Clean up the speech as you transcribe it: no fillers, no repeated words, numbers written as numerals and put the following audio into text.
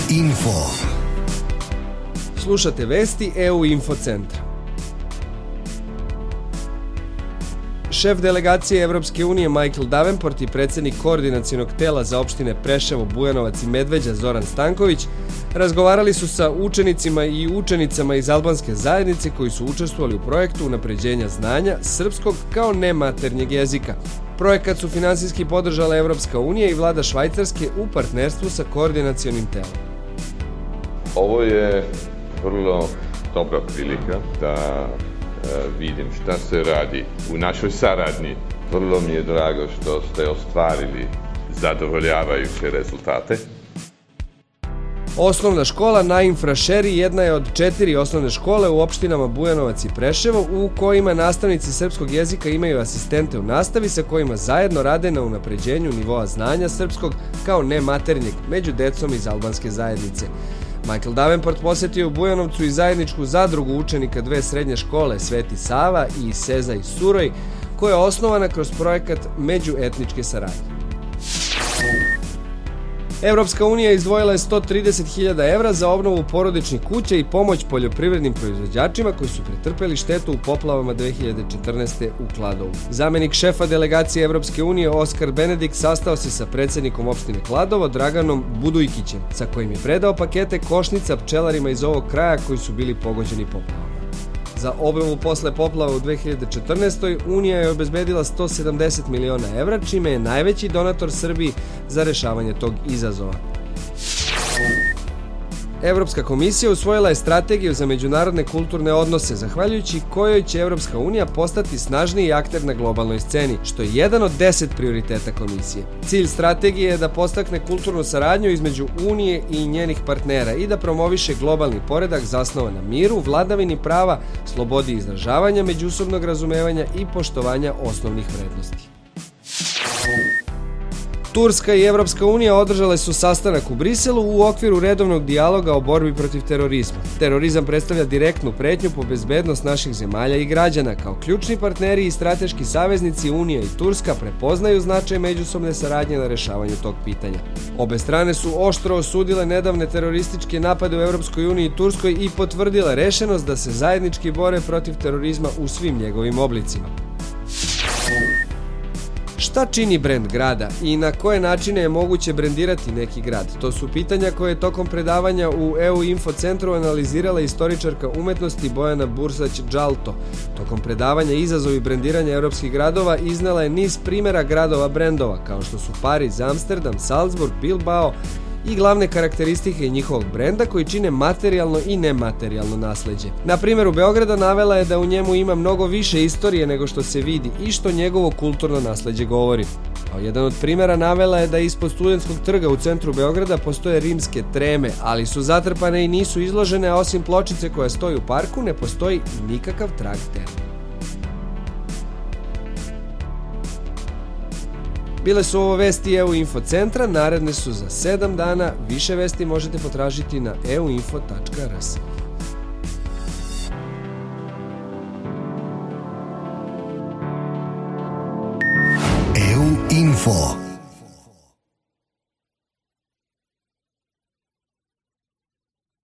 Info. Slušate vesti EU Info centra. Šef delegacije Evropske unije Michael Davenport i predsjednik koordinacionog tela za opštine Preševo, Bujanovac i Medveđa Zoran Stanković razgovarali su sa učenicima i učenicama iz albanske zajednice koji su učestvovali u projektu unapređenja znanja srpskog kao nematernjeg jezika. Projekat su finansijski podržala Evropska unija i vlada Švajcarske u partnerstvu sa koordinacionim telom. Ovo je vrlo dobra prilika da vidim šta se radi u našoj saradnji. Vrlo mi je drago što ste ostvarili zadovoljavajuće rezultate. Osnovna škola Naim Frašeri jedna je od 4 osnovne škole u opštinama Bujanovac i Preševo u kojima nastavnici srpskog jezika imaju asistente u nastavi sa kojima zajedno rade na unapređenju nivoa znanja srpskog kao nematernjeg među decom iz albanske zajednice. Michael Davenport posjetio u Bujanovcu i zajedničku zadrugu učenika dve srednje škole Sveti Sava i Seza i Suroj, koja je osnovana kroz projekat međuetničke saradnje. Evropska unija izdvojila je 130.000 evra za obnovu porodičnih kuća i pomoć poljoprivrednim proizvođačima koji su pretrpeli štetu u poplavama 2014. u Kladovu. Zamenik šefa delegacije Evropske unije Oskar Benedikt sastao se sa predsjednikom opštine Kladovo Draganom Budujkićem, sa kojim je predao pakete košnica pčelarima iz ovog kraja koji su bili pogođeni poplavama. Za obnovu posle poplava u 2014. Unija je obezbedila 170 miliona evra, čime je najveći donator Srbiji za rešavanje tog izazova. Evropska komisija usvojila je strategiju za međunarodne kulturne odnose, zahvaljujući kojoj će Evropska unija postati snažniji akter na globalnoj sceni, što je jedan od 10 prioriteta komisije. Cilj strategije je da podstakne kulturnu saradnju između Unije i njenih partnera i da promoviše globalni poredak zasnovan na miru, vladavini prava, slobodi izražavanja, međusobnog razumevanja i poštovanja osnovnih vrednosti. Turska i Evropska unija održale su sastanak u Briselu u okviru redovnog dijaloga o borbi protiv terorizma. Terorizam predstavlja direktnu pretnju po bezbednost naših zemalja i građana. Kao ključni partneri i strateški saveznici Unija i Turska prepoznaju značaj međusobne saradnje na rešavanju tog pitanja. Obe strane su oštro osudile nedavne terorističke napade u Evropskoj uniji i Turskoj i potvrdile rešenost da se zajednički bore protiv terorizma u svim njegovim oblicima. Šta čini brend grada i na koje načine je moguće brendirati neki grad? To su pitanja koje je tokom predavanja u EU Info centru analizirala istoričarka umetnosti Bojana Bursać-Đalto. Tokom predavanja Izazovi brendiranja evropskih gradova iznela je niz primjera gradova brendova, kao što su Pariz, Amsterdam, Salzburg, Bilbao i glavne karakteristike njihovog brenda koji čine materijalno i nematerijalno nasleđe. Na primjeru Beograda navela je da u njemu ima mnogo više istorije nego što se vidi i što njegovo kulturno nasleđe govori. Kao jedan od primjera navela je da ispod Studentskog trga u centru Beograda postoje rimske treme, ali su zatrpane i nisu izložene, a osim pločice koja stoji u parku ne postoji nikakav trag terme. Bile su ovo vesti EU Info centra, naredne su za 7 dana. Više vesti možete potražiti na euinfo.rs. EU Info.